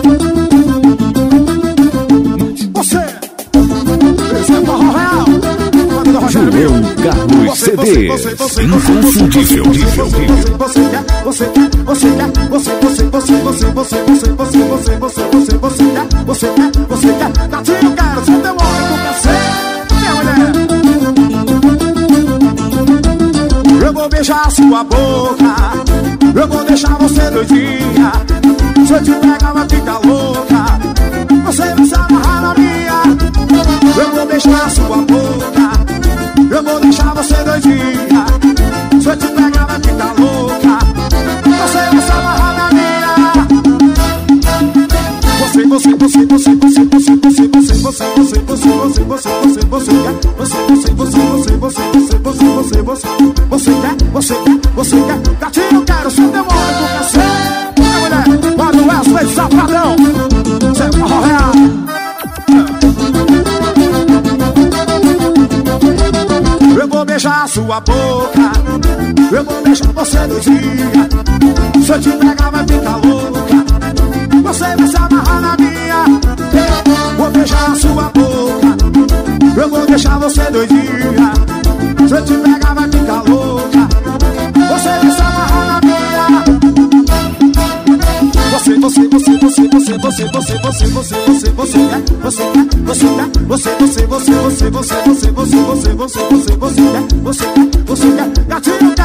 Você, esse é Forró Real. João Carlos CD, inconfundível. Você quer, gatinho, quero seu demônio do cacete, minha mulher. Eu vou beijar sua boca, eu vou deixar você doidinha. Se eu te pegar vai ficar louca, você vai se amarrar na minha. Eu vou beijar sua boca, eu vou deixar você doidinha. Se eu te pegar vai ficar louca, você vai se amarrar na minha. Você quer, gatinho, quero seu demônio do cacete, minha mulher. Manda o Wesley Safadão, cê é Forró Real. Eu vou beijar sua boca, eu vou deixar você doidinha. Se eu te pegar vai ficar louca, você vai se amarrar na minha. Eu vou beijar sua boca, eu vou deixar você doidinha. Se eu te pegar vai ficar louca, você vai se amarrar na minha. Você quer, gatinho,